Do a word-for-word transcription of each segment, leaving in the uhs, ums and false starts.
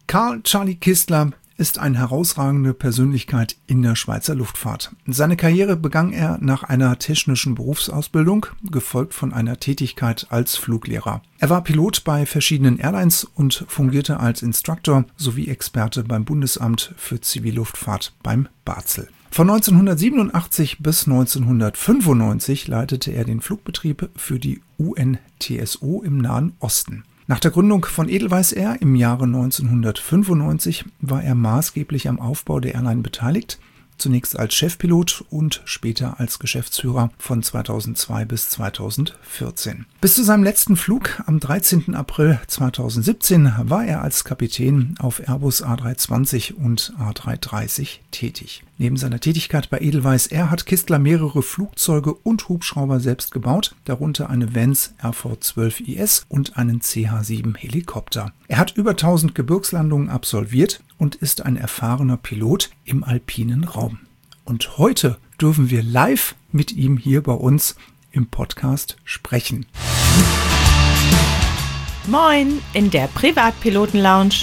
Karl Charlie Kistler ist eine herausragende Persönlichkeit in der Schweizer Luftfahrt. Seine Karriere begann er nach einer technischen Berufsausbildung, gefolgt von einer Tätigkeit als Fluglehrer. Er war Pilot bei verschiedenen Airlines und fungierte als Instructor sowie Experte beim Bundesamt für Zivilluftfahrt beim BAZEL. Von neunzehnhundertsiebenundachtzig bis neunzehnhundertfünfundneunzig leitete er den Flugbetrieb für die U N T S O im Nahen Osten. Nach der Gründung von Edelweiss Air im Jahre neunzehnhundertfünfundneunzig war er maßgeblich am Aufbau der Airline beteiligt, zunächst als Chefpilot und später als Geschäftsführer von zweitausendzwei bis zweitausendvierzehn. Bis zu seinem letzten Flug am dreizehnten April zweitausendsiebzehn war er als Kapitän auf Airbus A dreihundertzwanzig und A dreihundertdreißig tätig. Neben seiner Tätigkeit bei Edelweiss Air hat Kistler mehrere Flugzeuge und Hubschrauber selbst gebaut, darunter eine Vance R V zwölf I S und einen C H sieben Helikopter. Er hat über tausend Gebirgslandungen absolviert und ist ein erfahrener Pilot im alpinen Raum. Und heute dürfen wir live mit ihm hier bei uns im Podcast sprechen. Moin in der Privatpiloten-Lounge.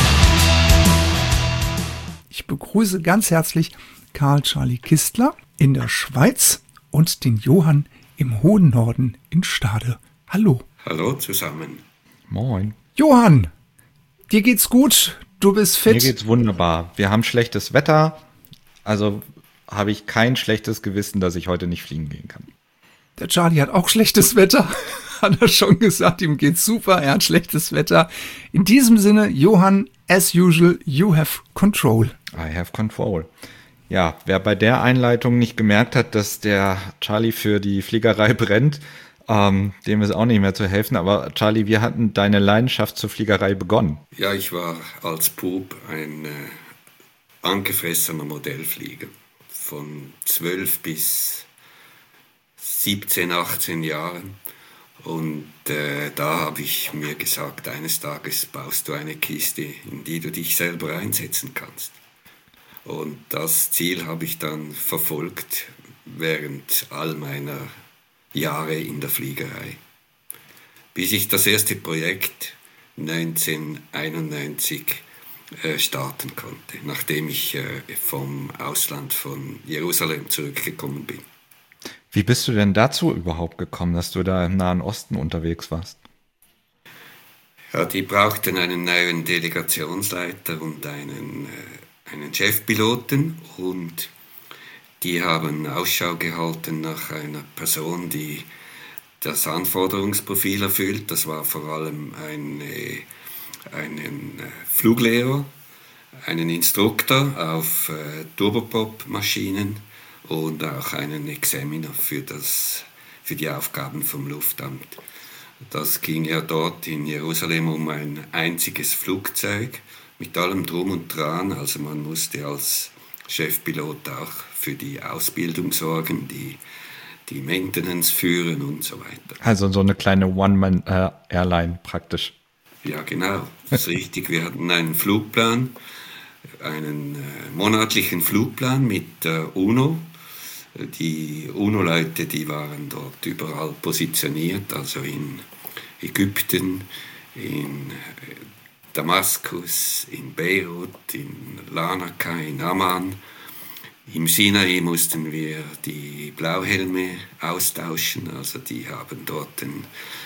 Ich begrüße ganz herzlich Karl Charlie Kistler in der Schweiz und den Johann im hohen Norden in Stade. Hallo. Hallo zusammen. Moin. Johann, dir geht's gut? Du bist fit? Mir geht's wunderbar. Wir haben schlechtes Wetter, also habe ich kein schlechtes Gewissen, dass ich heute nicht fliegen gehen kann. Der Charlie hat auch schlechtes Wetter, hat er schon gesagt, ihm geht's super, er hat schlechtes Wetter. In diesem Sinne, Johann, as usual, you have control. I have control. Ja, wer bei der Einleitung nicht gemerkt hat, dass der Charlie für die Fliegerei brennt, ähm, dem ist auch nicht mehr zu helfen. Aber Charlie, wie hat denn deine Leidenschaft zur Fliegerei begonnen? Ja, ich war als Bub ein äh, angefressener Modellflieger. Von zwölf bis siebzehn, achtzehn Jahren. Und äh, da habe ich mir gesagt, eines Tages baust du eine Kiste, in die du dich selber einsetzen kannst. Und das Ziel habe ich dann verfolgt während all meiner Jahre in der Fliegerei. Bis ich das erste Projekt neunzehnhunderteinundneunzig äh, starten konnte, nachdem ich äh, vom Ausland von Jerusalem zurückgekommen bin. Wie bist du denn dazu überhaupt gekommen, dass du da im Nahen Osten unterwegs warst? Ja, die brauchten einen neuen Delegationsleiter und einen, äh, einen Chefpiloten und die haben Ausschau gehalten nach einer Person, die das Anforderungsprofil erfüllt. Das war vor allem eine, einen äh, Fluglehrer, einen Instruktor auf äh, Turboprop-Maschinen und auch einen Examiner für, das, für die Aufgaben vom Luftamt. Das ging ja dort in Jerusalem um ein einziges Flugzeug mit allem Drum und Dran. Also man musste als Chefpilot auch für die Ausbildung sorgen, die, die Maintenance führen und so weiter. Also so eine kleine One-Man-Airline praktisch. Ja, genau, das ist richtig. Wir hatten einen Flugplan, einen äh, monatlichen Flugplan mit der UNO. Die UNO-Leute, die waren dort überall positioniert, also in Ägypten, in Damaskus, in Beirut, in Larnaca, in Amman. Im Sinai mussten wir die Blauhelme austauschen, also die haben dort den,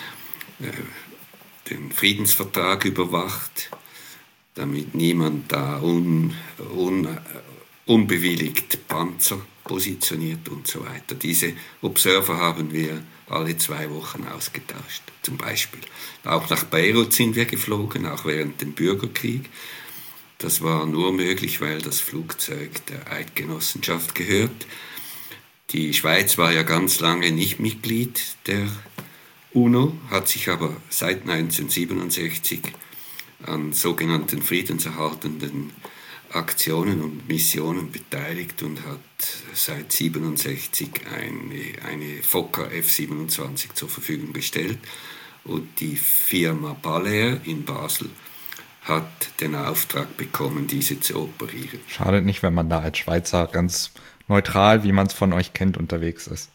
äh, den Friedensvertrag überwacht, damit niemand da un, un, unbewilligt Panzer positioniert und so weiter. Diese Observer haben wir alle zwei Wochen ausgetauscht, zum Beispiel. Auch nach Beirut sind wir geflogen, auch während dem Bürgerkrieg. Das war nur möglich, weil das Flugzeug der Eidgenossenschaft gehört. Die Schweiz war ja ganz lange nicht Mitglied der UNO, hat sich aber seit neunzehnhundertsiebenundsechzig an sogenannten friedenserhaltenden Aktionen und Missionen beteiligt und hat seit neunzehnhundertsiebenundsechzig eine, eine Fokker F siebenundzwanzig zur Verfügung gestellt und die Firma Balair in Basel hat den Auftrag bekommen, diese zu operieren. Schadet nicht, wenn man da als Schweizer ganz neutral, wie man es von euch kennt, unterwegs ist.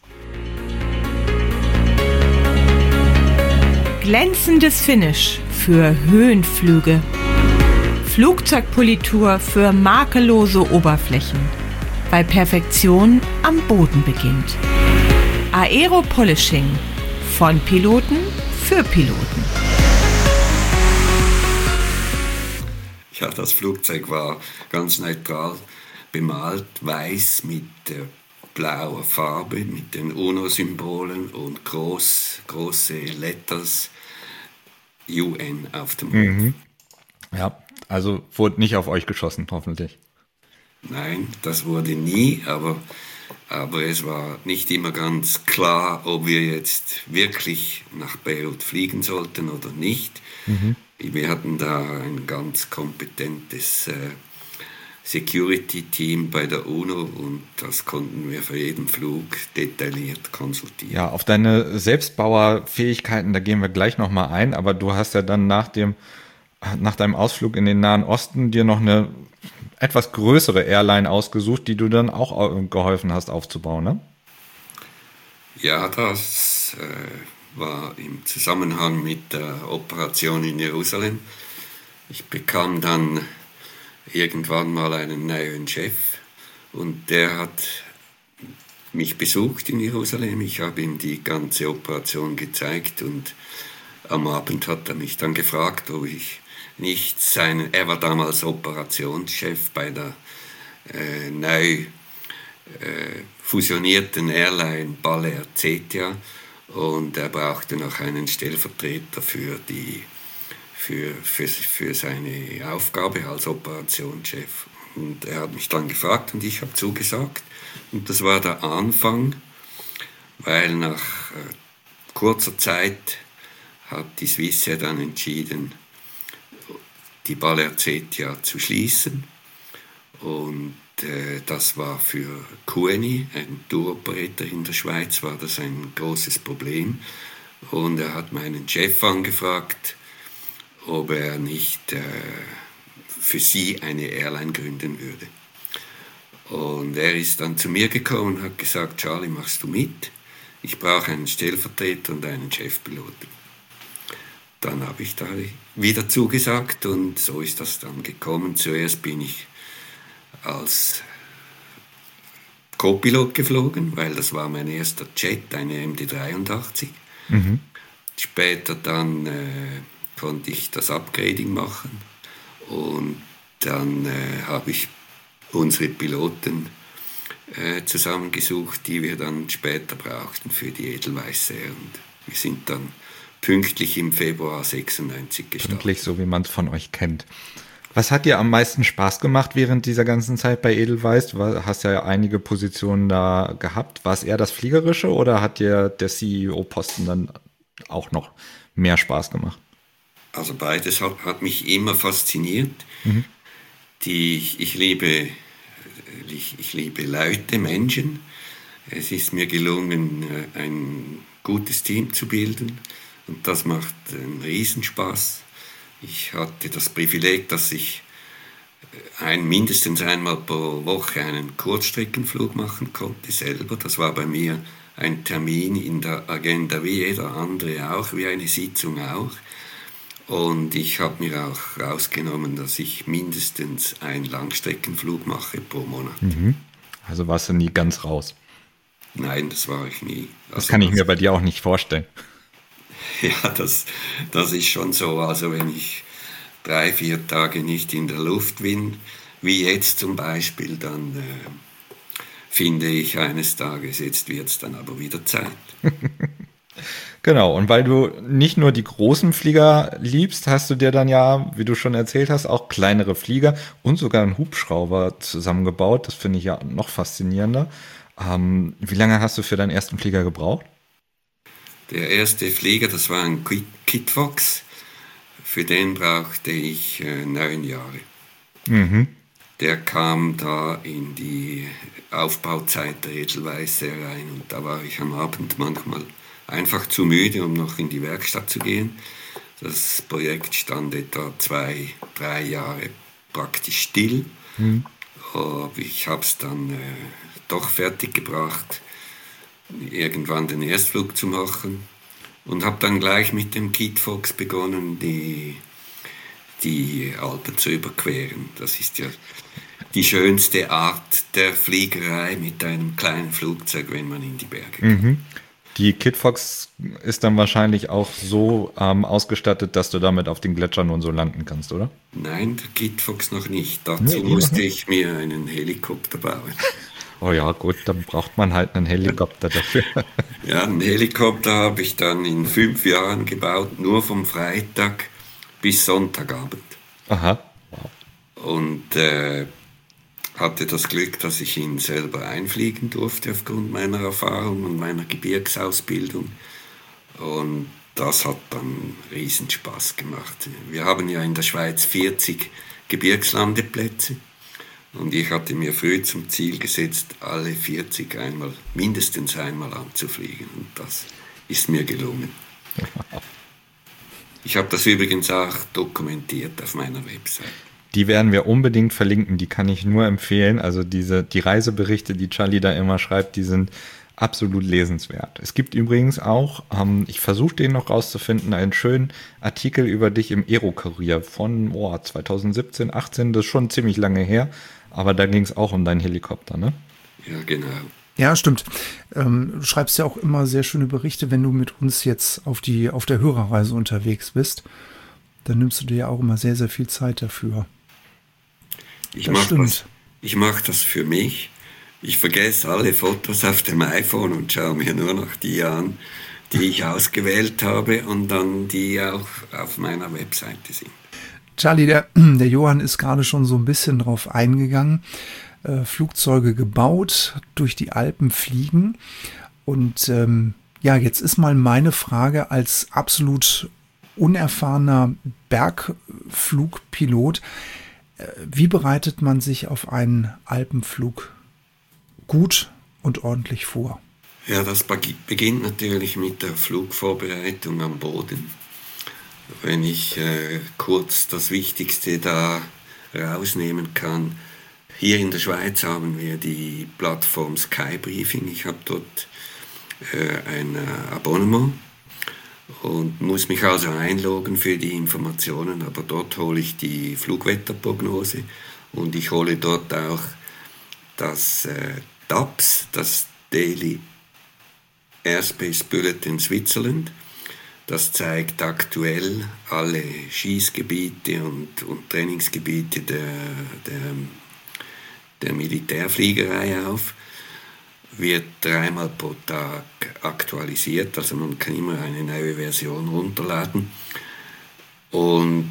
Glänzendes Finish für Höhenflüge. Flugzeugpolitur für makellose Oberflächen, weil Perfektion am Boden beginnt. Aero-Polishing von Piloten für Piloten. Ja, das Flugzeug war ganz neutral bemalt, weiß mit äh, blauer Farbe, mit den UNO-Symbolen und groß, große Letters U N auf dem Rumpf. Mhm. Ja, also wurde nicht auf euch geschossen, hoffentlich. Nein, das wurde nie, aber, aber es war nicht immer ganz klar, ob wir jetzt wirklich nach Beirut fliegen sollten oder nicht. Mhm. Wir hatten da ein ganz kompetentes äh, Security-Team bei der UNO und das konnten wir für jeden Flug detailliert konsultieren. Ja, auf deine Selbstbauerfähigkeiten, da gehen wir gleich nochmal ein, aber du hast ja dann nach dem, nach deinem Ausflug in den Nahen Osten dir noch eine etwas größere Airline ausgesucht, die du dann auch geholfen hast aufzubauen, ne? Ja, das äh, war im Zusammenhang mit der Operation in Jerusalem. Ich bekam dann irgendwann mal einen neuen Chef und der hat mich besucht in Jerusalem. Ich habe ihm die ganze Operation gezeigt und am Abend hat er mich dann gefragt, ob ich nicht seinen, er war damals Operationschef bei der äh, neu äh, fusionierten Airline Balear Zetia und er brauchte noch einen Stellvertreter für die Für, für, für seine Aufgabe als Operationschef. Und er hat mich dann gefragt und ich habe zugesagt. Und das war der Anfang, weil nach äh, kurzer Zeit hat die Swissair dann entschieden, die Balear Zetia zu schließen. Und äh, das war für Q N I, ein Tour-Operator in der Schweiz, war das ein großes Problem. Und er hat meinen Chef angefragt, ob er nicht äh, für sie eine Airline gründen würde. Und er ist dann zu mir gekommen und hat gesagt, Charlie, machst du mit? Ich brauche einen Stellvertreter und einen Chefpiloten. Dann habe ich da wieder zugesagt und so ist das dann gekommen. Zuerst bin ich als Co-Pilot geflogen, weil das war mein erster Jet, eine M D dreiundachtzig. Mhm. Später dann äh, konnte ich das Upgrading machen und dann äh, habe ich unsere Piloten äh, zusammengesucht, die wir dann später brauchten für die Edelweiss Air und wir sind dann pünktlich im Februar sechsundneunzig gestartet. Pünktlich, so wie man es von euch kennt. Was hat dir am meisten Spaß gemacht während dieser ganzen Zeit bei Edelweiss? Du hast ja einige Positionen da gehabt. War es eher das Fliegerische oder hat dir der C E O-Posten dann auch noch mehr Spaß gemacht? Also beides hat, hat mich immer fasziniert. Mhm. Die, ich, liebe, ich, ich liebe Leute, Menschen. Es ist mir gelungen, ein gutes Team zu bilden und das macht einen Riesenspaß. Ich hatte das Privileg, dass ich ein, mindestens einmal pro Woche einen Kurzstreckenflug machen konnte selber. Das war bei mir ein Termin in der Agenda wie jeder andere auch, wie eine Sitzung auch. Und ich habe mir auch rausgenommen, dass ich mindestens einen Langstreckenflug mache pro Monat. Mhm. Also warst du nie ganz raus? Nein, das war ich nie. Also das kann ich mir bei dir auch nicht vorstellen. Ja, das, das ist schon so. Also wenn ich drei, vier Tage nicht in der Luft bin, wie jetzt zum Beispiel, dann äh, finde ich eines Tages, jetzt wird es dann aber wieder Zeit. Genau, und weil du nicht nur die großen Flieger liebst, hast du dir dann ja, wie du schon erzählt hast, auch kleinere Flieger und sogar einen Hubschrauber zusammengebaut. Das finde ich ja noch faszinierender. Ähm, wie lange hast du für deinen ersten Flieger gebraucht? Der erste Flieger, das war ein Kitfox. Für den brauchte ich äh, neun Jahre. Mhm. Der kam da in die Aufbauzeit der Edelweiss Air rein und da war ich am Abend manchmal einfach zu müde, um noch in die Werkstatt zu gehen. Das Projekt stand etwa zwei, drei Jahre praktisch still. Mhm. Aber ich habe es dann äh, doch fertig gebracht, irgendwann den Erstflug zu machen und habe dann gleich mit dem Kitfox begonnen, die die Alpen zu überqueren. Das ist ja die schönste Art der Fliegerei mit einem kleinen Flugzeug, wenn man in die Berge kommt. Mhm. Die Kitfox ist dann wahrscheinlich auch so ähm, ausgestattet, dass du damit auf den Gletschern und so landen kannst, oder? Nein, der Kitfox noch nicht. Dazu Nee, musste noch ich mir einen Helikopter bauen. Oh ja, gut, dann braucht man halt einen Helikopter dafür. Ja, einen Helikopter habe ich dann in fünf Jahren gebaut, nur vom Freitag bis Sonntagabend. Aha, wow. Und äh, hatte das Glück, dass ich ihn selber einfliegen durfte aufgrund meiner Erfahrung und meiner Gebirgsausbildung. Und das hat dann riesen Spaß gemacht. Wir haben ja in der Schweiz vierzig Gebirgslandeplätze. Und ich hatte mir früh zum Ziel gesetzt, alle vierzig einmal, mindestens einmal anzufliegen. Und das ist mir gelungen. Ich habe das übrigens auch dokumentiert auf meiner Website. Die werden wir unbedingt verlinken, die kann ich nur empfehlen. Also diese, die Reiseberichte, die Charlie da immer schreibt, die sind absolut lesenswert. Es gibt übrigens auch, ähm, ich versuche den noch rauszufinden, einen schönen Artikel über dich im Aero-Kurier von oh, zwanzig siebzehn, achtzehn, das ist schon ziemlich lange her, aber da ging es auch um deinen Helikopter, ne? Ja, genau. Ja, stimmt. Ähm, du schreibst ja auch immer sehr schöne Berichte, wenn du mit uns jetzt auf, die, auf der Hörerreise unterwegs bist. Dann nimmst du dir ja auch immer sehr, sehr viel Zeit dafür. Ich Das mache stimmt. das, ich mach das für mich. Ich vergesse alle Fotos auf dem iPhone und schaue mir nur noch die an, die ich ausgewählt habe und dann die auch auf meiner Webseite sind. Charlie, der, der Johann ist gerade schon so ein bisschen drauf eingegangen. Äh, Flugzeuge gebaut, durch die Alpen fliegen. Und ähm, ja, jetzt ist mal meine Frage als absolut unerfahrener Bergflugpilot. Äh, wie bereitet man sich auf einen Alpenflug gut und ordentlich vor? Ja, das beginnt natürlich mit der Flugvorbereitung am Boden. Wenn ich äh, kurz das Wichtigste da rausnehmen kann. Hier in der Schweiz haben wir die Plattform Skybriefing. Ich habe dort äh, ein äh, Abonnement und muss mich also einloggen für die Informationen. Aber dort hole ich die Flugwetterprognose und ich hole dort auch das äh, D A P S, das Daily Airspace Bulletin Switzerland. Das zeigt aktuell alle Schießgebiete und, und Trainingsgebiete der, der, der Militärfliegerei auf. Wird dreimal pro Tag aktualisiert, also man kann immer eine neue Version runterladen. Und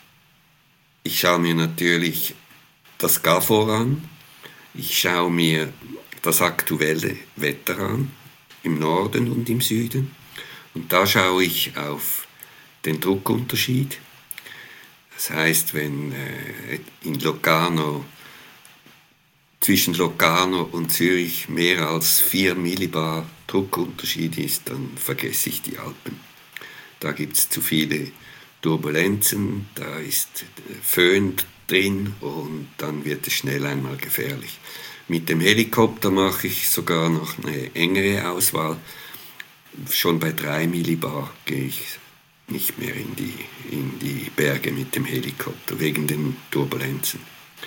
ich schaue mir natürlich das G A F O an. Ich schaue mir das aktuelle Wetter an, im Norden und im Süden. Und da schaue ich auf den Druckunterschied. Das heißt, wenn äh, in Locarno, zwischen Locarno und Zürich mehr als vier Millibar Druckunterschied ist, dann vergesse ich die Alpen. Da gibt es zu viele Turbulenzen, da ist Föhn drin und dann wird es schnell einmal gefährlich. Mit dem Helikopter mache ich sogar noch eine engere Auswahl. Schon bei drei Millibar gehe ich nicht mehr in die, in die Berge mit dem Helikopter, wegen den Turbulenzen.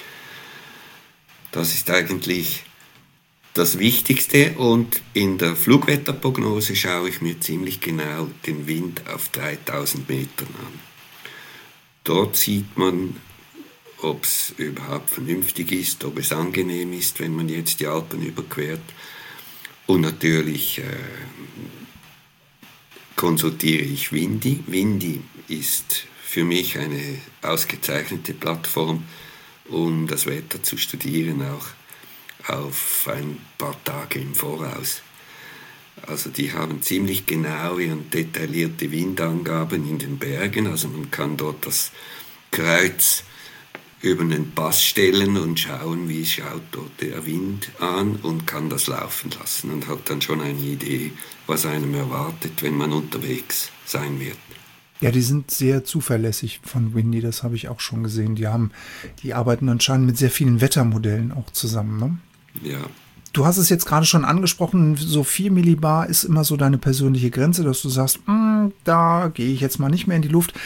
Das ist eigentlich das Wichtigste und in der Flugwetterprognose schaue ich mir ziemlich genau den Wind auf dreitausend Metern an. Dort sieht man, ob es überhaupt vernünftig ist, ob es angenehm ist, wenn man jetzt die Alpen überquert. Und natürlich äh, konsultiere ich Windy. Windy ist für mich eine ausgezeichnete Plattform, um das Wetter zu studieren, auch auf ein paar Tage im Voraus. Also die haben ziemlich genaue und detaillierte Windangaben in den Bergen. Also man kann dort das Kreuz über einen Pass stellen und schauen, wie schaut dort der Wind an und kann das laufen lassen und hat dann schon eine Idee, was einem erwartet, wenn man unterwegs sein wird. Ja, die sind sehr zuverlässig von Windy, das habe ich auch schon gesehen. Die haben, die arbeiten anscheinend mit sehr vielen Wettermodellen auch zusammen, ne? Ja. Du hast es jetzt gerade schon angesprochen, so vier Millibar ist immer so deine persönliche Grenze, dass du sagst, da gehe ich jetzt mal nicht mehr in die Luft.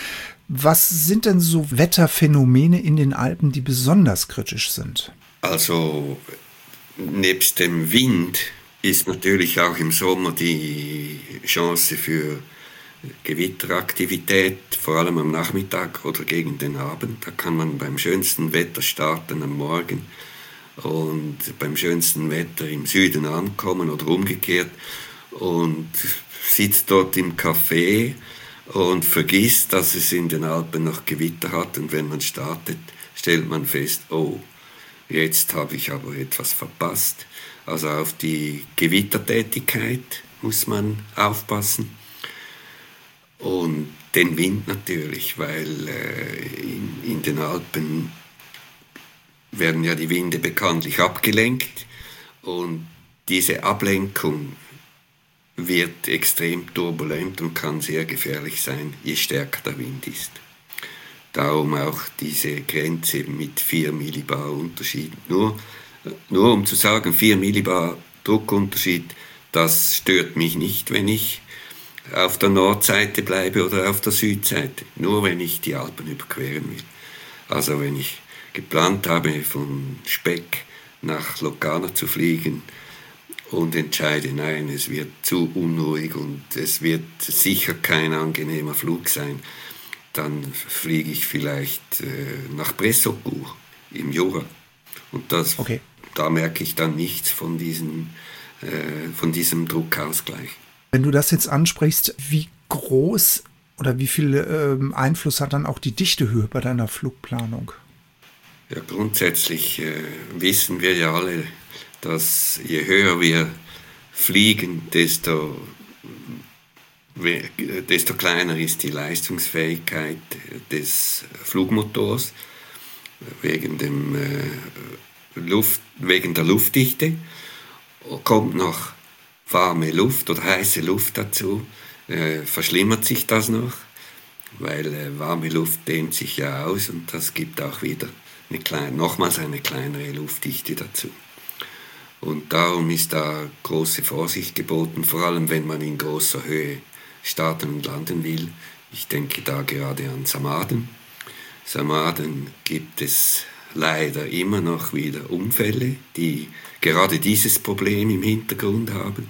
Was sind denn so Wetterphänomene in den Alpen, die besonders kritisch sind? Also nebst dem Wind ist natürlich auch im Sommer die Chance für Gewitteraktivität, vor allem am Nachmittag oder gegen den Abend. Da kann man beim schönsten Wetter starten am Morgen und beim schönsten Wetter im Süden ankommen oder umgekehrt und sitzt dort im Café und vergisst, dass es in den Alpen noch Gewitter hat, und wenn man startet, stellt man fest, oh, jetzt habe ich aber etwas verpasst. Also auf die Gewittertätigkeit muss man aufpassen. Und den Wind natürlich, weil äh, in, in den Alpen werden ja die Winde bekanntlich abgelenkt, und diese Ablenkung wird extrem turbulent und kann sehr gefährlich sein, je stärker der Wind ist. Darum auch diese Grenze mit vier Millibar Unterschied. Nur, nur um zu sagen, vier Millibar Druckunterschied, das stört mich nicht, wenn ich auf der Nordseite bleibe oder auf der Südseite. Nur wenn ich die Alpen überqueren will. Also wenn ich geplant habe, von Speck nach Locarno zu fliegen und entscheide, nein, es wird zu unruhig und es wird sicher kein angenehmer Flug sein, dann fliege ich vielleicht äh, nach Bressocourt im Jura. Und das, okay. Da merke ich dann nichts von, diesen, äh, von diesem Druckausgleich. Wenn du das jetzt ansprichst, wie groß oder wie viel äh, Einfluss hat dann auch die Dichtehöhe bei deiner Flugplanung? Ja, grundsätzlich äh, wissen wir ja alle, dass je höher wir fliegen, desto, desto kleiner ist die Leistungsfähigkeit des Flugmotors wegen, dem, äh, Luft, wegen der Luftdichte. Kommt noch warme Luft oder heiße Luft dazu, äh, verschlimmert sich das noch, weil äh, warme Luft dehnt sich ja aus, und das gibt auch wieder eine kleine, nochmals eine kleinere Luftdichte dazu. Und darum ist da große Vorsicht geboten, vor allem wenn man in großer Höhe starten und landen will. Ich denke da gerade an Samaden. Samaden gibt es leider immer noch wieder Unfälle, die gerade dieses Problem im Hintergrund haben.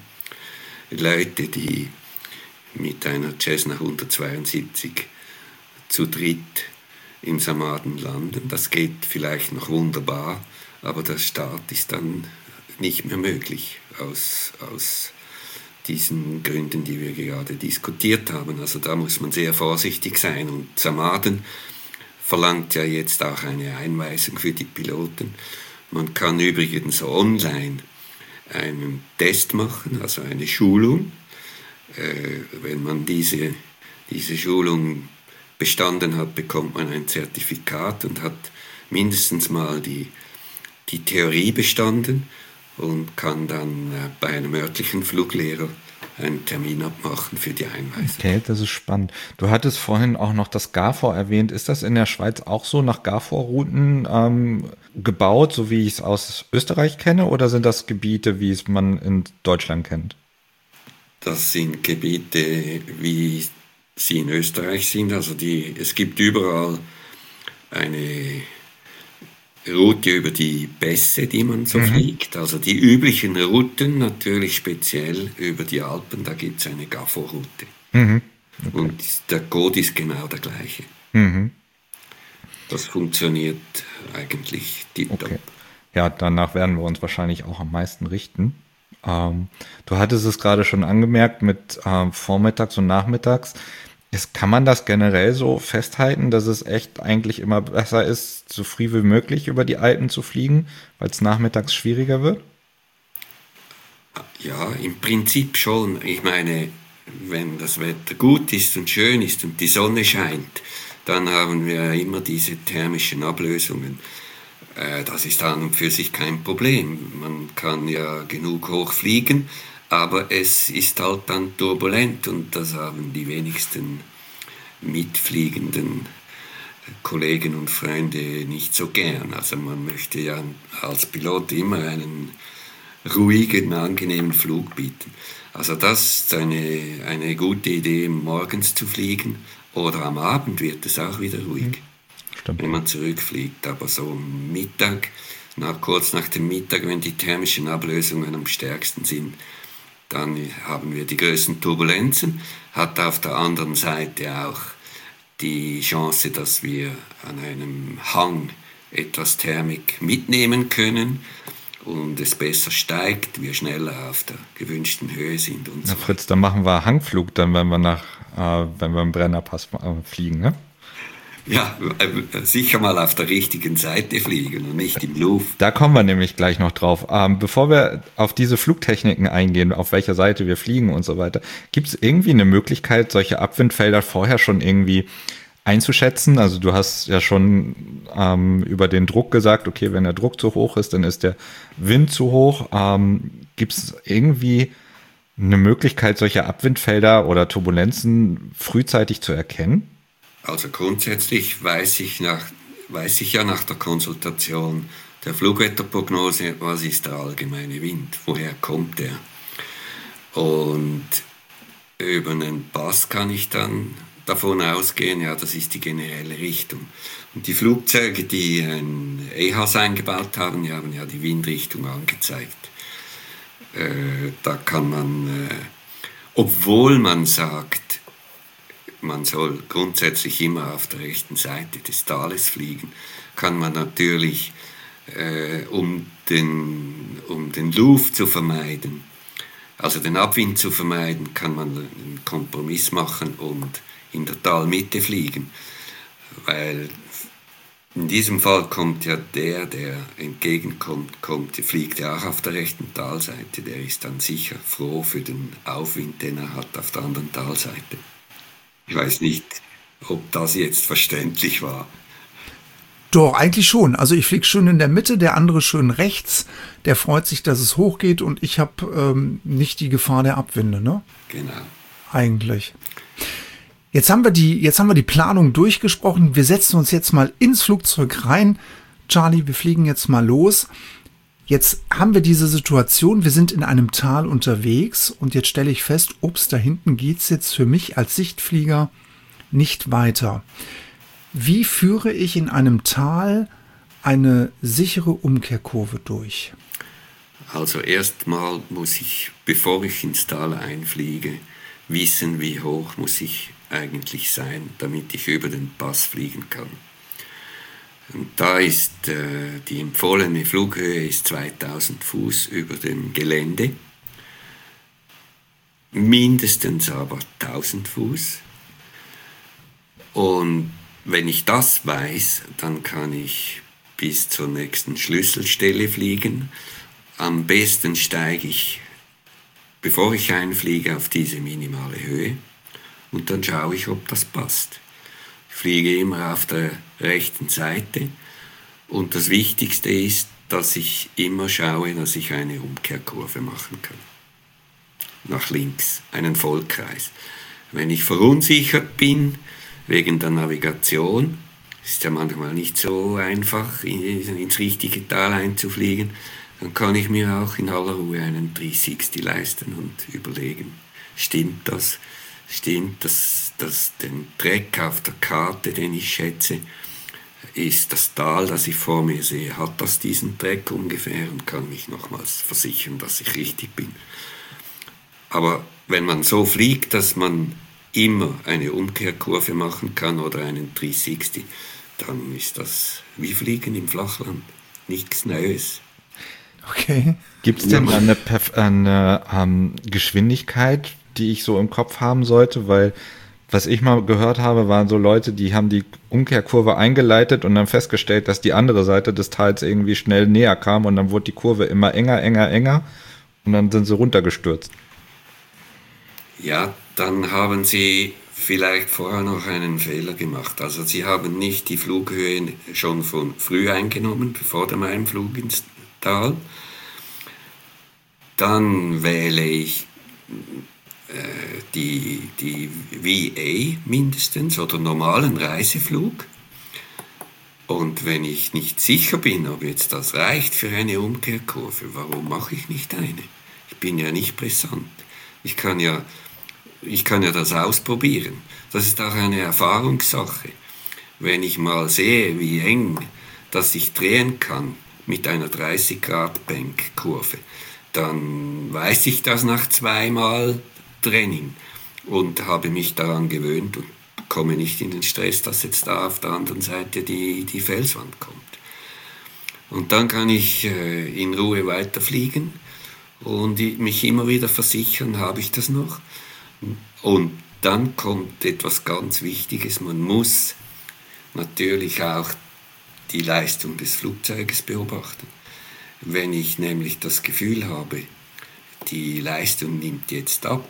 Leute, die mit einer Cessna hundertzweiundsiebzig zu dritt in Samaden landen. Das geht vielleicht noch wunderbar, aber der Start ist dann nicht mehr möglich aus, aus diesen Gründen, die wir gerade diskutiert haben. Also da muss man sehr vorsichtig sein, und Samaden verlangt ja jetzt auch eine Einweisung für die Piloten. Man kann übrigens online einen Test machen, also eine Schulung. Äh, wenn man diese, diese Schulung bestanden hat, bekommt man ein Zertifikat und hat mindestens mal die, die Theorie bestanden und kann dann äh, bei einem örtlichen Fluglehrer einen Termin abmachen für die Einweisung. Okay, das ist spannend. Du hattest vorhin auch noch das GAFOR erwähnt. Ist das in der Schweiz auch so nach GAFOR-Routen ähm, gebaut, so wie ich es aus Österreich kenne, oder sind das Gebiete, wie es man in Deutschland kennt? Das sind Gebiete, wie sie in Österreich sind. Also die, es gibt überall eine Route über die Pässe, die man so mhm. fliegt. Also die üblichen Routen, natürlich speziell über die Alpen, da gibt es eine GAFOR-Route. Mhm. Okay. Und der Code ist genau der gleiche. Mhm. Das funktioniert eigentlich tiptop. Okay. Ja, danach werden wir uns wahrscheinlich auch am meisten richten. Ähm, du hattest es gerade schon angemerkt mit ähm, vormittags und nachmittags. Jetzt kann man das generell so festhalten, dass es echt eigentlich immer besser ist, so früh wie möglich über die Alpen zu fliegen, weil es nachmittags schwieriger wird? Ja, im Prinzip schon. Ich meine, wenn das Wetter gut ist und schön ist und die Sonne scheint, dann haben wir immer diese thermischen Ablösungen. Äh, das ist an und für sich kein Problem. Man kann ja genug hoch fliegen, aber es ist halt dann turbulent, und das haben die wenigsten mitfliegenden Kollegen und Freunde nicht so gern. Also man möchte ja als Pilot immer einen ruhigen, angenehmen Flug bieten. Also das ist eine, eine gute Idee, morgens zu fliegen, Oder am Abend wird es auch wieder ruhig, Stimmt. wenn man zurückfliegt. Aber so am Mittag, nach, kurz nach dem Mittag, wenn die thermischen Ablösungen am stärksten sind, dann haben wir die größten Turbulenzen. Hat auf der anderen Seite auch die Chance, dass wir an einem Hang etwas Thermik mitnehmen können und es besser steigt, wir schneller auf der gewünschten Höhe sind. Und Na so. Fritz, dann machen wir Hangflug, dann wenn wir nach, äh, wenn wir im Brennerpass äh, fliegen, ne? Ja, äh, sicher mal auf der richtigen Seite fliegen und nicht im Luft. Da kommen wir nämlich gleich noch drauf. Ähm, bevor wir auf diese Flugtechniken eingehen, auf welcher Seite wir fliegen und so weiter, gibt es irgendwie eine Möglichkeit, solche Abwindfelder vorher schon irgendwie einzuschätzen? Also du hast ja schon ähm, über den Druck gesagt, okay, wenn der Druck zu hoch ist, dann ist der Wind zu hoch. Ähm, gibt es irgendwie eine Möglichkeit, solche Abwindfelder oder Turbulenzen frühzeitig zu erkennen? Also grundsätzlich weiß ich, nach, weiß ich ja nach der Konsultation der Flugwetterprognose, was ist der allgemeine Wind, woher kommt der. Und über einen Pass kann ich dann davon ausgehen, ja, das ist die generelle Richtung. Und die Flugzeuge, die ein E H S eingebaut haben, die haben ja die Windrichtung angezeigt. Äh, da kann man, äh, obwohl man sagt, man soll grundsätzlich immer auf der rechten Seite des Tales fliegen, kann man natürlich, äh, um, den, um den Luft zu vermeiden, also den Abwind zu vermeiden, kann man einen Kompromiss machen und in der Talmitte fliegen. Weil in diesem Fall kommt ja der, der entgegenkommt, kommt, fliegt ja auch auf der rechten Talseite. Der ist dann sicher froh für den Aufwind, den er hat auf der anderen Talseite. Ich weiß nicht, ob das jetzt verständlich war. Doch, eigentlich schon. Also ich fliege schön in der Mitte, der andere schön rechts. Der freut sich, dass es hochgeht und ich habe ähm, nicht die Gefahr der Abwinde, ne? Genau. Eigentlich. Jetzt haben wir die, jetzt haben wir die Planung durchgesprochen. Wir setzen uns jetzt mal ins Flugzeug rein. Charlie, wir fliegen jetzt mal los. Jetzt haben wir diese Situation, wir sind in einem Tal unterwegs und jetzt stelle ich fest, ups, da hinten geht's jetzt für mich als Sichtflieger nicht weiter. Wie führe ich in einem Tal eine sichere Umkehrkurve durch? Also erstmal muss ich, bevor ich ins Tal einfliege, wissen, wie hoch muss ich eigentlich sein, damit ich über den Pass fliegen kann. Und da ist äh, die empfohlene Flughöhe ist zweitausend Fuß über dem Gelände, mindestens aber tausend Fuß. Und wenn ich das weiß, dann kann ich bis zur nächsten Schlüsselstelle fliegen. Am besten steige ich, bevor ich einfliege, auf diese minimale Höhe und dann schaue ich, ob das passt. Ich fliege immer auf der rechten Seite und das Wichtigste ist, dass ich immer schaue, dass ich eine Umkehrkurve machen kann. Nach links, einen Vollkreis. Wenn ich verunsichert bin, wegen der Navigation, ist ja manchmal nicht so einfach, ins richtige Tal einzufliegen, dann kann ich mir auch in aller Ruhe einen dreihundertsechzig leisten und überlegen, stimmt das? Stimmt, dass, dass den Dreck auf der Karte, den ich schätze, ist das Tal, das ich vor mir sehe, hat das diesen Dreck ungefähr und kann mich nochmals versichern, dass ich richtig bin. Aber wenn man so fliegt, dass man immer eine Umkehrkurve machen kann oder einen dreihundertsechzig, dann ist das wie Fliegen im Flachland, nichts Neues. Okay. Gibt es denn eine, Perf- eine ähm, Geschwindigkeit, die ich so im Kopf haben sollte? Weil, was ich mal gehört habe, waren so Leute, die haben die Umkehrkurve eingeleitet und dann festgestellt, dass die andere Seite des Tals irgendwie schnell näher kam und dann wurde die Kurve immer enger, enger, enger und dann sind sie runtergestürzt. Ja, dann haben sie vielleicht vorher noch einen Fehler gemacht. Also sie haben nicht die Flughöhe schon von früh eingenommen, bevor dem Einflug ins Tal. Dann wähle ich äh, die, die V A mindestens oder normalen Reiseflug. Und wenn ich nicht sicher bin, ob jetzt das reicht für eine Umkehrkurve, warum mache ich nicht eine? Ich bin ja nicht brisant. Ich kann ja ich kann ja das ausprobieren. Das ist auch eine Erfahrungssache. Wenn ich mal sehe, wie eng das ich drehen kann mit einer dreißig Grad Bankkurve, dann weiß ich das nach zweimal Training und habe mich daran gewöhnt und komme nicht in den Stress, dass jetzt da auf der anderen Seite die, die Felswand kommt. Und dann kann ich äh, in Ruhe weiterfliegen und mich immer wieder versichern, habe ich das noch. Und dann kommt etwas ganz Wichtiges, man muss natürlich auch die Leistung des Flugzeuges beobachten. Wenn ich nämlich das Gefühl habe, die Leistung nimmt jetzt ab,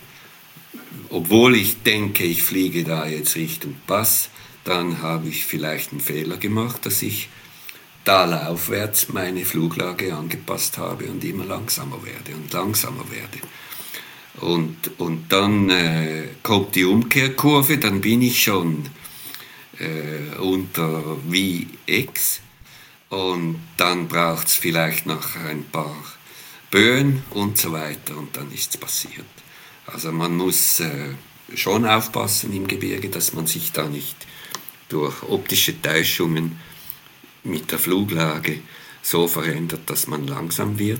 obwohl ich denke, ich fliege da jetzt Richtung Pass, dann habe ich vielleicht einen Fehler gemacht, dass ich talaufwärts meine Fluglage angepasst habe und immer langsamer werde und langsamer werde. Und, und dann äh, kommt die Umkehrkurve, dann bin ich schon äh, unter V X und dann braucht es vielleicht noch ein paar Böen und so weiter und dann ist es passiert. Also man muss äh, schon aufpassen im Gebirge, dass man sich da nicht durch optische Täuschungen mit der Fluglage so verändert, dass man langsam wird,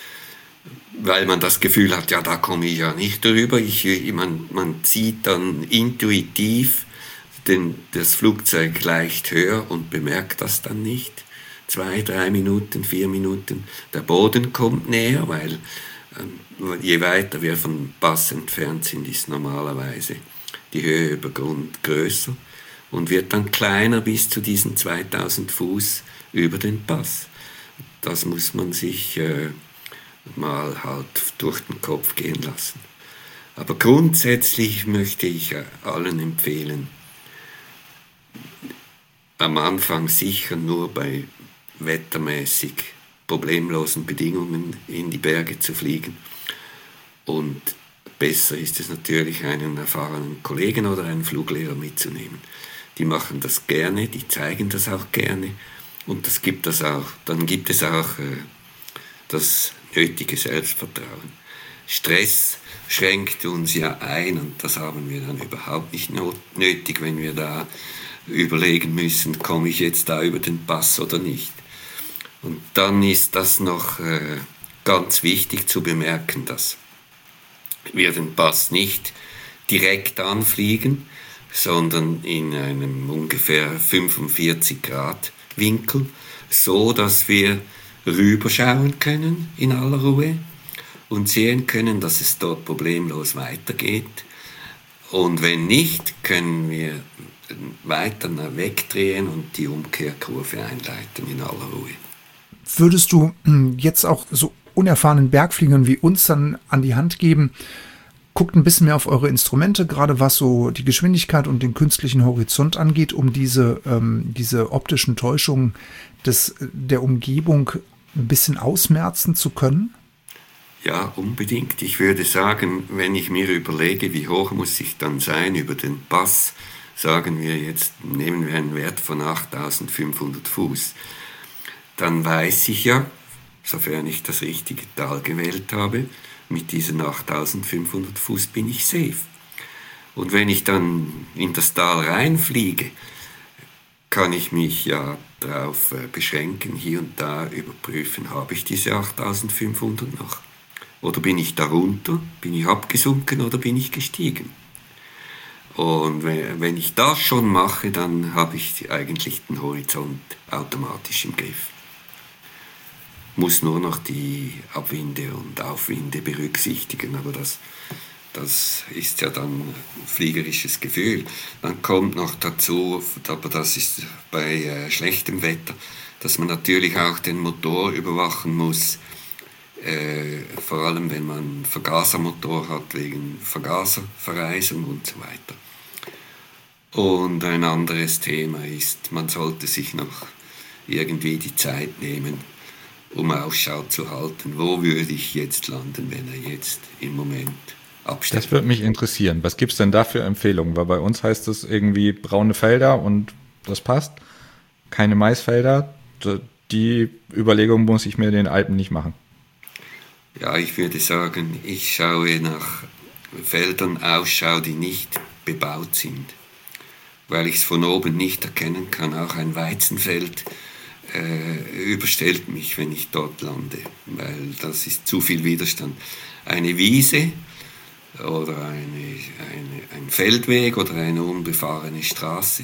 weil man das Gefühl hat, ja, da komme ich ja nicht drüber. Ich, man, man zieht dann intuitiv den, das Flugzeug leicht höher und bemerkt das dann nicht. Zwei, drei Minuten, vier Minuten, der Boden kommt näher, weil ähm, je weiter wir vom Pass entfernt sind, ist normalerweise die Höhe über Grund größer und wird dann kleiner bis zu diesen zweitausend Fuß über den Pass. Das muss man sich äh, mal halt durch den Kopf gehen lassen. Aber grundsätzlich möchte ich allen empfehlen, am Anfang sicher nur bei wettermäßig problemlosen Bedingungen in die Berge zu fliegen. Und besser ist es natürlich, einen erfahrenen Kollegen oder einen Fluglehrer mitzunehmen. Die machen das gerne, die zeigen das auch gerne und das gibt das auch, dann gibt es auch äh, das nötige Selbstvertrauen. Stress schränkt uns ja ein und das haben wir dann überhaupt nicht nötig, wenn wir da überlegen müssen, komme ich jetzt da über den Pass oder nicht. Und dann ist das noch äh, ganz wichtig zu bemerken, dass wir den Pass nicht direkt anfliegen, sondern in einem ungefähr fünfundvierzig Grad Winkel, so dass wir rüberschauen können in aller Ruhe und sehen können, dass es dort problemlos weitergeht. Und wenn nicht, können wir weiter wegdrehen und die Umkehrkurve einleiten in aller Ruhe. Würdest du jetzt auch so unerfahrenen Bergfliegern wie uns dann an die Hand geben, guckt ein bisschen mehr auf eure Instrumente, gerade was so die Geschwindigkeit und den künstlichen Horizont angeht, um diese, ähm, diese optischen Täuschungen des, der Umgebung ein bisschen ausmerzen zu können? Ja, unbedingt. Ich würde sagen, wenn ich mir überlege, wie hoch muss ich dann sein über den Pass, sagen wir jetzt, nehmen wir einen Wert von achttausendfünfhundert Fuß, dann weiß ich ja, sofern ich das richtige Tal gewählt habe, mit diesen achttausendfünfhundert Fuß bin ich safe. Und wenn ich dann in das Tal reinfliege, kann ich mich ja darauf beschränken, hier und da überprüfen, habe ich diese achttausendfünfhundert noch? Oder bin ich darunter? Bin ich abgesunken oder bin ich gestiegen? Und wenn ich das schon mache, dann habe ich eigentlich den Horizont automatisch im Griff. Muss nur noch die Abwinde und Aufwinde berücksichtigen, aber das, das ist ja dann ein fliegerisches Gefühl. Dann kommt noch dazu, aber das ist bei äh, schlechtem Wetter, dass man natürlich auch den Motor überwachen muss, äh, vor allem wenn man einen Vergasermotor hat, wegen Vergaserverreisung und so weiter. Und ein anderes Thema ist, man sollte sich noch irgendwie die Zeit nehmen, um Ausschau zu halten, wo würde ich jetzt landen, wenn er jetzt im Moment abstellt. Das würde mich interessieren. Was gibt es denn da für Empfehlungen? Weil bei uns heißt es irgendwie braune Felder und das passt. Keine Maisfelder. Die Überlegung muss ich mir in den Alpen nicht machen. Ja, ich würde sagen, ich schaue nach Feldern ausschaue, die nicht bebaut sind, weil ich es von oben nicht erkennen kann. Auch ein Weizenfeld äh, überstellt mich, wenn ich dort lande, weil das ist zu viel Widerstand. Eine Wiese oder eine, eine, ein Feldweg oder eine unbefahrene Straße,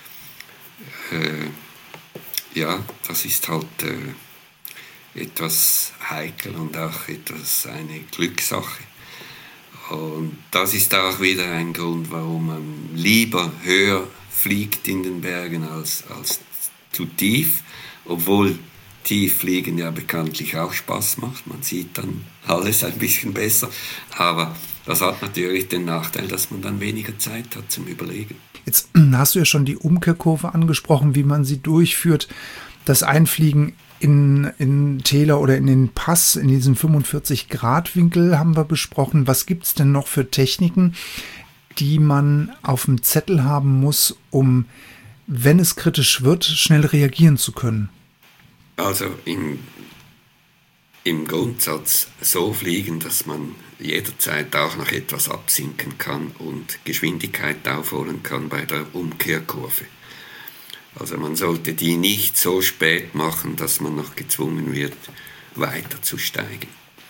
äh, ja, das ist halt äh, etwas heikel und auch etwas eine Glückssache. Und das ist auch wieder ein Grund, warum man lieber höher fliegt in den Bergen als, als zu tief, obwohl Tieffliegen ja bekanntlich auch Spaß macht. Man sieht dann alles ein bisschen besser, aber das hat natürlich den Nachteil, dass man dann weniger Zeit hat zum Überlegen. Jetzt hast du ja schon die Umkehrkurve angesprochen, wie man sie durchführt. Das Einfliegen in, in Täler oder in den Pass, in diesen fünfundvierzig Grad Winkel haben wir besprochen. Was gibt es denn noch für Techniken, die man auf dem Zettel haben muss, um, wenn es kritisch wird, schnell reagieren zu können? Also im, im Grundsatz so fliegen, dass man jederzeit auch noch etwas absinken kann und Geschwindigkeit aufholen kann bei der Umkehrkurve. Also man sollte die nicht so spät machen, dass man noch gezwungen wird, weiter zu steigen.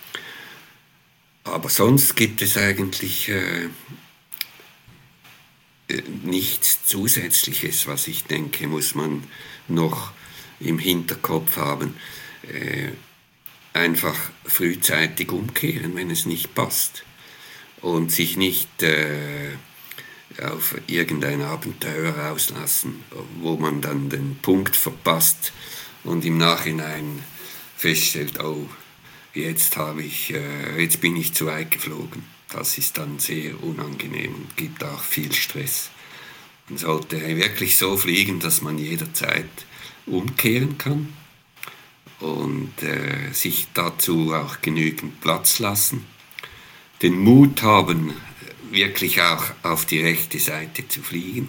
Aber sonst gibt es eigentlich äh, nichts Zusätzliches, was ich denke, muss man noch im Hinterkopf haben. Äh, einfach frühzeitig umkehren, wenn es nicht passt. Und sich nicht äh, auf irgendein Abenteuer auslassen, wo man dann den Punkt verpasst und im Nachhinein feststellt, oh, jetzt habe ich, äh, jetzt bin ich zu weit geflogen. Das ist dann sehr unangenehm und gibt auch viel Stress. Man sollte wirklich so fliegen, dass man jederzeit umkehren kann und äh, sich dazu auch genügend Platz lassen. Den Mut haben, wirklich auch auf die rechte Seite zu fliegen.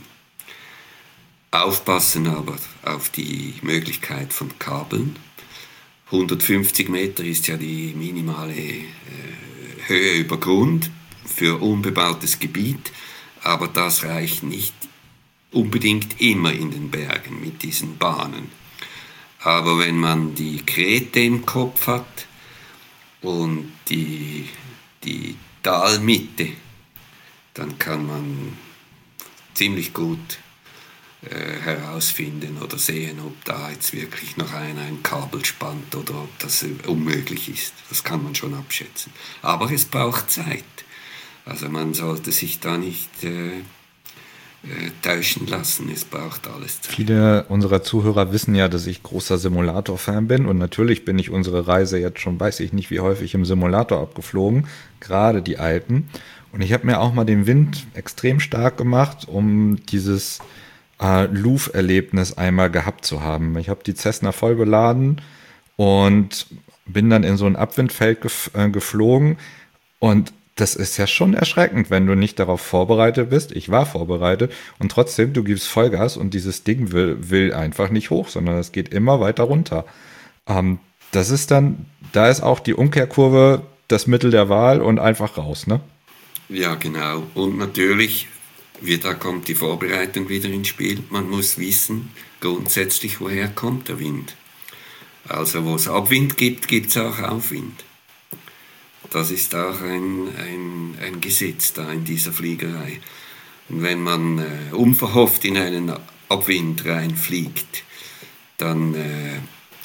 Aufpassen aber auf die Möglichkeit von Kabeln. hundertfünfzig Meter ist ja die minimale äh, Höhe über Grund für unbebautes Gebiet, aber das reicht nicht unbedingt immer in den Bergen mit diesen Bahnen. Aber wenn man die Krete im Kopf hat und die, die Talmitte, dann kann man ziemlich gut äh, herausfinden oder sehen, ob da jetzt wirklich noch einer ein Kabel spannt oder ob das unmöglich ist. Das kann man schon abschätzen. Aber es braucht Zeit. Also man sollte sich da nicht äh, äh, täuschen lassen. Es braucht alles Zeit. Viele unserer Zuhörer wissen ja, dass ich großer Simulator-Fan bin und natürlich bin ich unsere Reise jetzt schon, weiß ich nicht wie häufig, im Simulator abgeflogen, gerade die Alpen. Und ich habe mir auch mal den Wind extrem stark gemacht, um dieses äh, Louvre-Erlebnis einmal gehabt zu haben. Ich habe die Cessna voll beladen und bin dann in so ein Abwindfeld gef- äh, geflogen und das ist ja schon erschreckend, wenn du nicht darauf vorbereitet bist. Ich war vorbereitet und trotzdem, du gibst Vollgas und dieses Ding will, will einfach nicht hoch, sondern es geht immer weiter runter. Ähm, das ist dann, da ist auch die Umkehrkurve das Mittel der Wahl und einfach raus, ne? Ja, genau. Und natürlich, wie, da kommt die Vorbereitung wieder ins Spiel. Man muss wissen, grundsätzlich, woher kommt der Wind. Also, wo es Abwind gibt, gibt es auch Aufwind. Das ist auch ein, ein, ein Gesetz da in dieser Fliegerei. Und wenn man äh, unverhofft in einen Abwind reinfliegt, dann äh,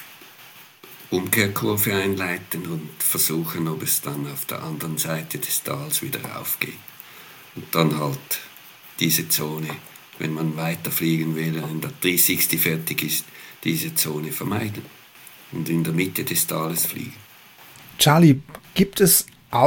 Umkehrkurve einleiten und versuchen, ob es dann auf der anderen Seite des Tals wieder raufgeht. Und dann halt diese Zone, wenn man weiterfliegen will, wenn der dreissigste fertig ist, diese Zone vermeiden und in der Mitte des Tales fliegen. Charlie, gibt es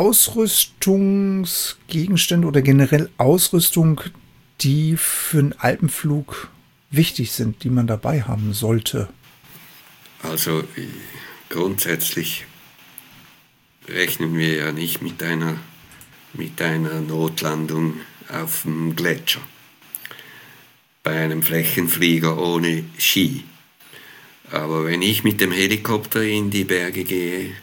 Ausrüstungsgegenstände oder generell Ausrüstung, die für einen Alpenflug wichtig sind, die man dabei haben sollte? Also grundsätzlich rechnen wir ja nicht mit einer, mit einer Notlandung auf dem Gletscher. Bei einem Flächenflieger ohne Ski. Aber wenn ich mit dem Helikopter in die Berge gehe,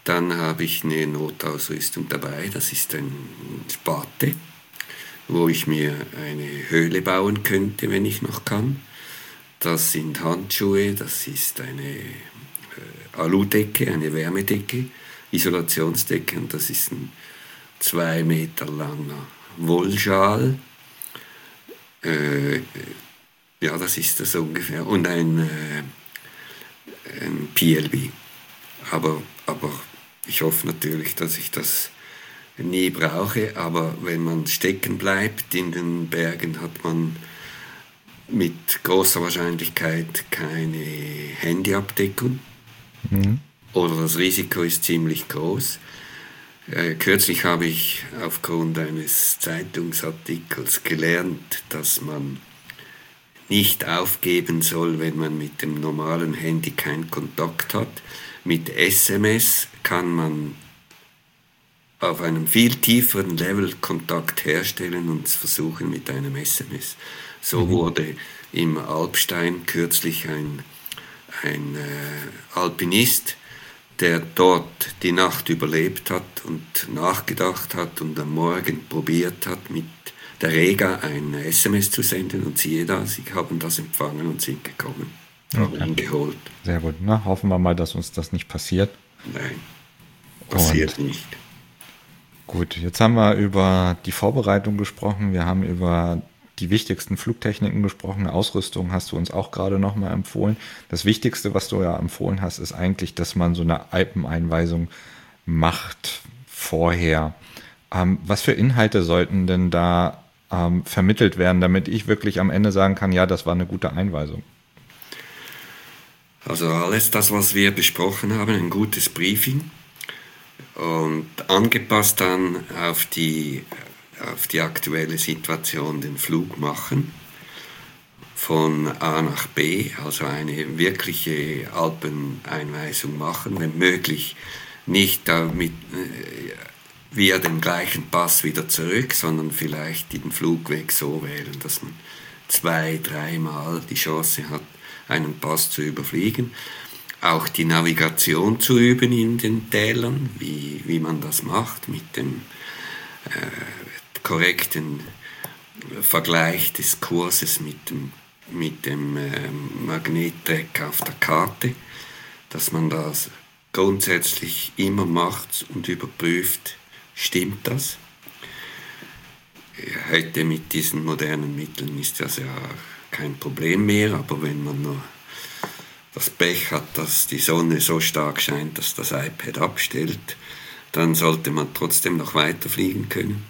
Dann habe ich eine Notausrüstung dabei, das ist ein Spate, wo ich mir eine Höhle bauen könnte, wenn ich noch kann. Das sind Handschuhe, das ist eine äh, Aludecke, eine Wärmedecke, Isolationsdecke, und das ist ein zwei Meter langer Wollschal. Äh, ja, das ist das ungefähr. Und ein, äh, ein P L B. Aber, aber ich hoffe natürlich, dass ich das nie brauche. Aber wenn man stecken bleibt in den Bergen, hat man mit großer Wahrscheinlichkeit keine Handyabdeckung. Mhm. Oder das Risiko ist ziemlich groß. Äh, kürzlich habe ich aufgrund eines Zeitungsartikels gelernt, dass man nicht aufgeben soll, wenn man mit dem normalen Handy keinen Kontakt hat. Mit S M S kann man auf einem viel tieferen Level Kontakt herstellen und es versuchen mit einem S M S. So mhm. wurde im Alpstein kürzlich ein, ein äh, Alpinist, der dort die Nacht überlebt hat und nachgedacht hat und am Morgen probiert hat, mit der Rega ein S M S zu senden, und siehe da, sie haben das empfangen und sind gekommen, haben okay. ihn geholt. Sehr gut, na, hoffen wir mal, dass uns das nicht passiert. Nein, passiert und nicht. Gut, jetzt haben wir über die Vorbereitung gesprochen, wir haben über die wichtigsten Flugtechniken gesprochen, Ausrüstung hast du uns auch gerade nochmal empfohlen. Das Wichtigste, was du ja empfohlen hast, ist eigentlich, dass man so eine Alpeneinweisung macht vorher. Ähm, was für Inhalte sollten denn da ähm, vermittelt werden, damit ich wirklich am Ende sagen kann, ja, das war eine gute Einweisung? Also alles das, was wir besprochen haben, ein gutes Briefing und angepasst dann auf die auf die aktuelle Situation den Flug machen, von A nach B, also eine wirkliche Alpeneinweisung machen, wenn möglich nicht damit äh, via den gleichen Pass wieder zurück, sondern vielleicht den Flugweg so wählen, dass man zwei, dreimal die Chance hat, einen Pass zu überfliegen. Auch die Navigation zu üben in den Tälern, wie, wie man das macht mit dem äh, korrekten Vergleich des Kurses mit dem, mit dem äh, Magnettreck auf der Karte, dass man das grundsätzlich immer macht und überprüft, stimmt das? Heute mit diesen modernen Mitteln ist das ja kein Problem mehr, aber wenn man nur das Pech hat, dass die Sonne so stark scheint, dass das iPad abstellt, dann sollte man trotzdem noch weiterfliegen können.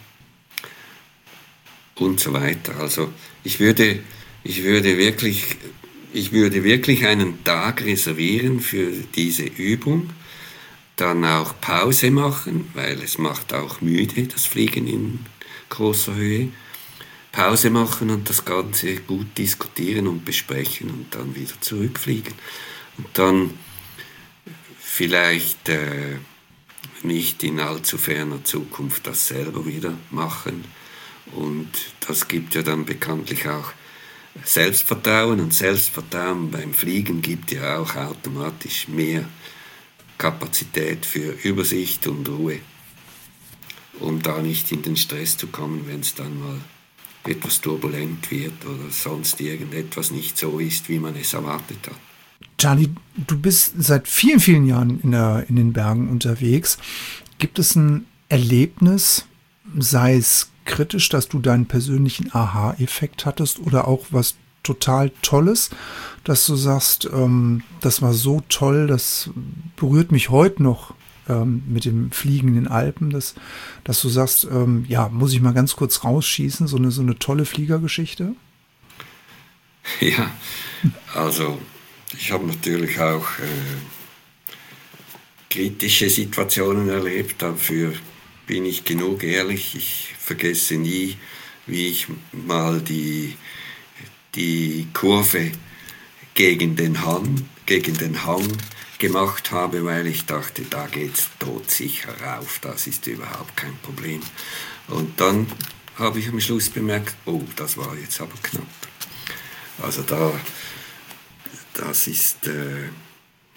Und so weiter. Also ich würde, ich würde wirklich, ich würde wirklich einen Tag reservieren für diese Übung, dann auch Pause machen, weil es macht auch müde, das Fliegen in großer Höhe. Pause machen und das Ganze gut diskutieren und besprechen und dann wieder zurückfliegen. Und dann vielleicht äh, nicht in allzu ferner Zukunft das selber wieder machen. Und das gibt ja dann bekanntlich auch Selbstvertrauen, und Selbstvertrauen beim Fliegen gibt ja auch automatisch mehr Kapazität für Übersicht und Ruhe, um da nicht in den Stress zu kommen, wenn es dann mal etwas turbulent wird oder sonst irgendetwas nicht so ist, wie man es erwartet hat. Charlie, du bist seit vielen, vielen Jahren in, der, in den Bergen unterwegs. Gibt es ein Erlebnis, sei es kritisch, dass du deinen persönlichen Aha-Effekt hattest, oder auch was total Tolles, dass du sagst, ähm, das war so toll, das berührt mich heute noch ähm, mit dem Fliegen in den Alpen, dass, dass du sagst, ähm, ja, muss ich mal ganz kurz rausschießen, so eine, so eine tolle Fliegergeschichte? Ja, also ich habe natürlich auch äh, kritische Situationen erlebt, dafür bin ich genug ehrlich. Ich vergesse nie, wie ich mal die, die Kurve gegen den Hang, gegen den Hang gemacht habe, weil ich dachte, da geht's todsicher rauf, das ist überhaupt kein Problem. Und dann habe ich am Schluss bemerkt, oh, das war jetzt aber knapp. Also da, das ist, äh,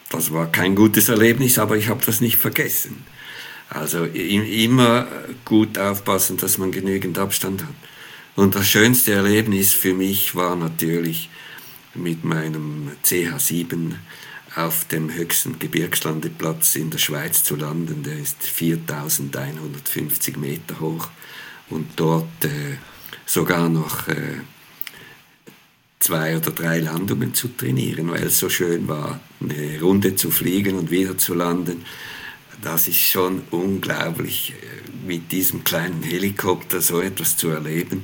das war kein gutes Erlebnis, aber ich habe das nicht vergessen. Also immer gut aufpassen, dass man genügend Abstand hat. Und das schönste Erlebnis für mich war natürlich mit meinem C H sieben auf dem höchsten Gebirgslandeplatz in der Schweiz zu landen. Der ist viertausendeinhundertfünfzig Meter hoch und dort äh, sogar noch äh, zwei oder drei Landungen zu trainieren, weil es so schön war, eine Runde zu fliegen und wieder zu landen. Das ist schon unglaublich, mit diesem kleinen Helikopter so etwas zu erleben.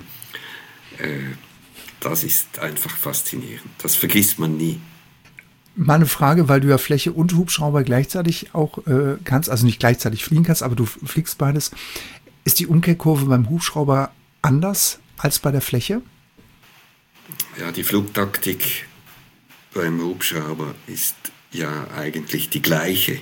Das ist einfach faszinierend. Das vergisst man nie. Meine Frage, weil du ja Fläche und Hubschrauber gleichzeitig auch äh, kannst, also nicht gleichzeitig fliegen kannst, aber du fliegst beides. Ist die Umkehrkurve beim Hubschrauber anders als bei der Fläche? Ja, die Flugtaktik beim Hubschrauber ist ja eigentlich die gleiche.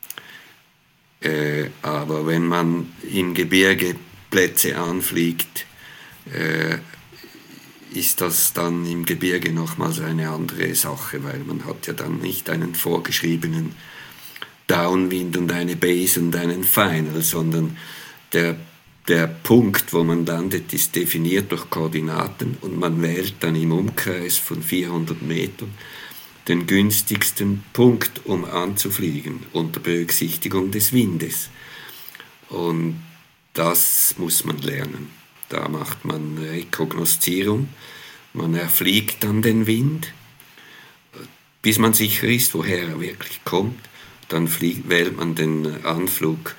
Äh, aber wenn man im Gebirge Plätze anfliegt, äh, ist das dann im Gebirge nochmals eine andere Sache, weil man hat ja dann nicht einen vorgeschriebenen Downwind und eine Base und einen Final, sondern der, der Punkt, wo man landet, ist definiert durch Koordinaten und man wählt dann im Umkreis von vierhundert Metern den günstigsten Punkt, um anzufliegen, unter Berücksichtigung des Windes. Und das muss man lernen. Da macht man Rekognoszierung, man erfliegt dann den Wind, bis man sicher ist, woher er wirklich kommt. Dann fliegt, wählt man den Anflugort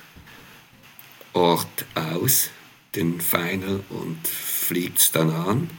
aus, den Final, und fliegt es dann an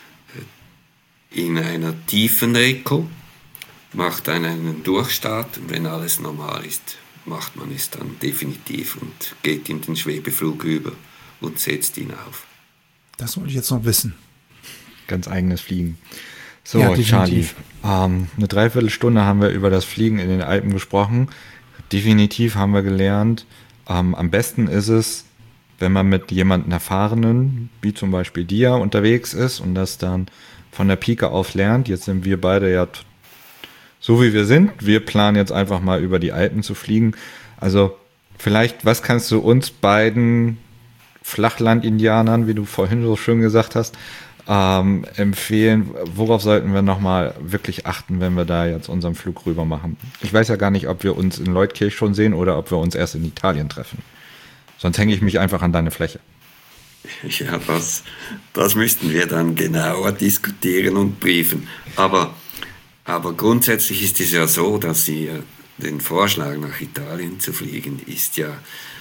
in einer tiefen Reko, macht dann einen Durchstart und wenn alles normal ist, macht man es dann definitiv und geht in den Schwebeflug über und setzt ihn auf. Das wollte ich jetzt noch wissen. Ganz eigenes Fliegen. So, Ja, Charlie, definitiv. ähm, eine Dreiviertelstunde haben wir über das Fliegen in den Alpen gesprochen. Definitiv haben wir gelernt, ähm, am besten ist es, wenn man mit jemandem Erfahrenen, wie zum Beispiel dir, unterwegs ist und das dann von der Pike auf lernt. Jetzt sind wir beide ja t- so, wie wir sind. Wir planen jetzt einfach mal über die Alpen zu fliegen. Also vielleicht, was kannst du uns beiden Flachland-Indianern, wie du vorhin so schön gesagt hast, ähm, empfehlen? Worauf sollten wir nochmal wirklich achten, wenn wir da jetzt unseren Flug rüber machen? Ich weiß ja gar nicht, ob wir uns in Leutkirch schon sehen oder ob wir uns erst in Italien treffen. Sonst hänge ich mich einfach an deine Fläche. Ja, das, das müssten wir dann genauer diskutieren und briefen. Aber, aber grundsätzlich ist es ja so, dass Sie den Vorschlag, nach Italien zu fliegen, ist ja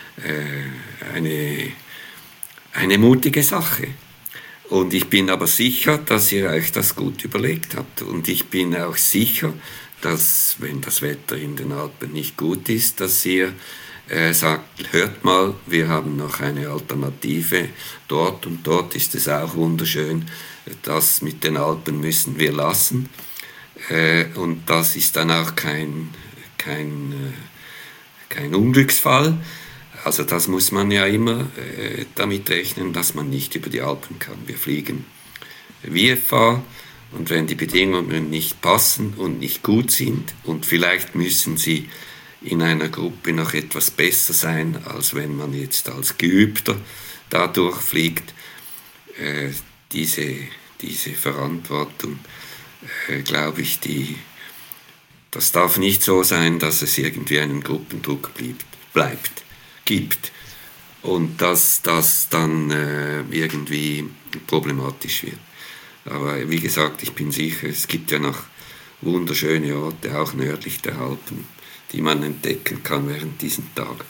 äh, eine, eine mutige Sache. Und ich bin aber sicher, dass ihr euch das gut überlegt habt. Und ich bin auch sicher, dass, wenn das Wetter in den Alpen nicht gut ist, dass ihr äh, sagt, hört mal, wir haben noch eine Alternative. Dort und dort ist es auch wunderschön. Das mit den Alpen müssen wir lassen. Äh, und das ist dann auch kein, kein, äh, kein Unglücksfall. Also das muss man ja immer äh, damit rechnen, dass man nicht über die Alpen kann. Wir fliegen V F A und wenn die Bedingungen nicht passen und nicht gut sind und vielleicht müssen sie in einer Gruppe noch etwas besser sein, als wenn man jetzt als Geübter da durchfliegt, äh, diese, diese Verantwortung, äh, glaube ich, die, das darf nicht so sein, dass es irgendwie einen Gruppendruck bleibt. bleibt. gibt und dass das dann äh, irgendwie problematisch wird. Aber wie gesagt, ich bin sicher, es gibt ja noch wunderschöne Orte, auch nördlich der Alpen, die man entdecken kann während diesen Tagen.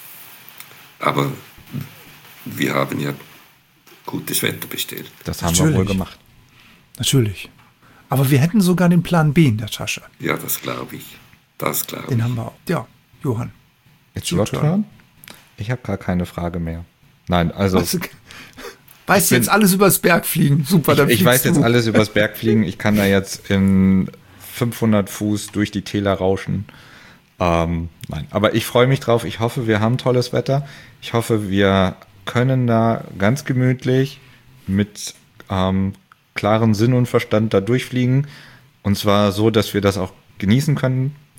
Aber wir haben ja gutes Wetter bestellt. Das haben Natürlich. wir wohl gemacht. Natürlich. Aber wir hätten sogar den Plan B in der Tasche. Ja, das glaube ich. Das glaube ich. Den haben wir auch. Ja, Johann. Jetzt Your your turn. turn? Ich habe gar keine Frage mehr. Nein, also Weißt du, weißt du bin- jetzt alles übers Bergfliegen? Super, dann ich, ich fliegst weiß jetzt du. alles übers Bergfliegen. Ich kann da jetzt in fünfhundert Fuß durch die Täler rauschen. Ähm, nein, aber ich freue mich drauf. Ich hoffe, wir haben tolles Wetter. Ich hoffe, wir können da ganz gemütlich mit ähm, klarem Sinn und Verstand da durchfliegen. Und zwar so, dass wir das auch genießen können.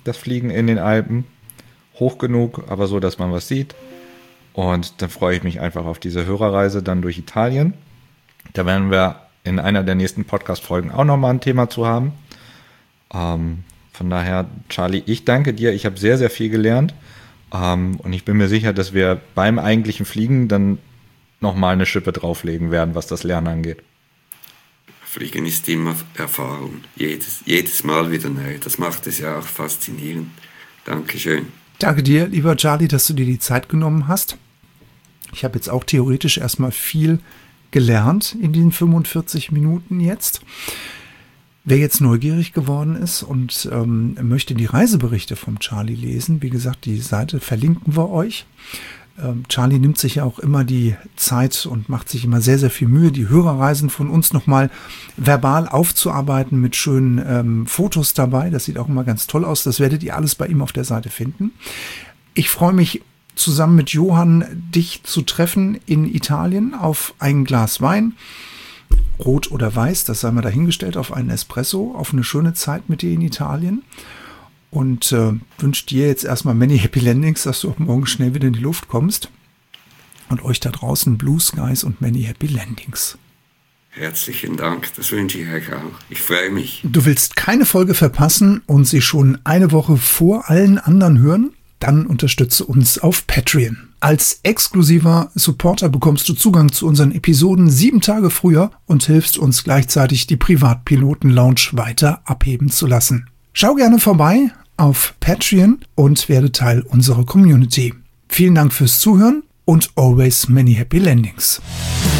das Fliegen in den Alpen. Hoch genug, aber so, dass man was sieht. Und dann freue ich mich einfach auf diese Hörerreise dann durch Italien. Da werden wir in einer der nächsten Podcast-Folgen auch nochmal ein Thema zu haben. Ähm, von daher, Charlie, ich danke dir. Ich habe sehr, sehr viel gelernt. Ähm, und ich bin mir sicher, dass wir beim eigentlichen Fliegen dann nochmal eine Schippe drauflegen werden, was das Lernen angeht. Fliegen ist immer Erfahrung. Jedes, jedes Mal wieder neu. Das macht es ja auch faszinierend. Dankeschön. Danke dir, lieber Charlie, dass du dir die Zeit genommen hast. Ich habe jetzt auch theoretisch erstmal viel gelernt in den fünfundvierzig Minuten jetzt. Wer jetzt neugierig geworden ist und ähm, möchte die Reiseberichte vom Charlie lesen, wie gesagt, die Seite verlinken wir euch. Ähm, Charlie nimmt sich ja auch immer die Zeit und macht sich immer sehr, sehr viel Mühe, die Hörerreisen von uns nochmal verbal aufzuarbeiten mit schönen ähm, Fotos dabei. Das sieht auch immer ganz toll aus. Das werdet ihr alles bei ihm auf der Seite finden. Ich freue mich, zusammen mit Johann dich zu treffen in Italien auf ein Glas Wein. Rot oder weiß, das sei mal dahingestellt, auf einen Espresso, auf eine schöne Zeit mit dir in Italien. Und äh, wünsche dir jetzt erstmal many happy landings, dass du auch morgen schnell wieder in die Luft kommst. Und euch da draußen Blue Skies und many happy landings. Herzlichen Dank, das wünsche ich euch auch. Ich freue mich. Du willst keine Folge verpassen und sie schon eine Woche vor allen anderen hören? Dann unterstütze uns auf Patreon. Als exklusiver Supporter bekommst du Zugang zu unseren Episoden sieben Tage früher und hilfst uns gleichzeitig, die Privatpiloten-Lounge weiter abheben zu lassen. Schau gerne vorbei auf Patreon und werde Teil unserer Community. Vielen Dank fürs Zuhören und always many happy landings.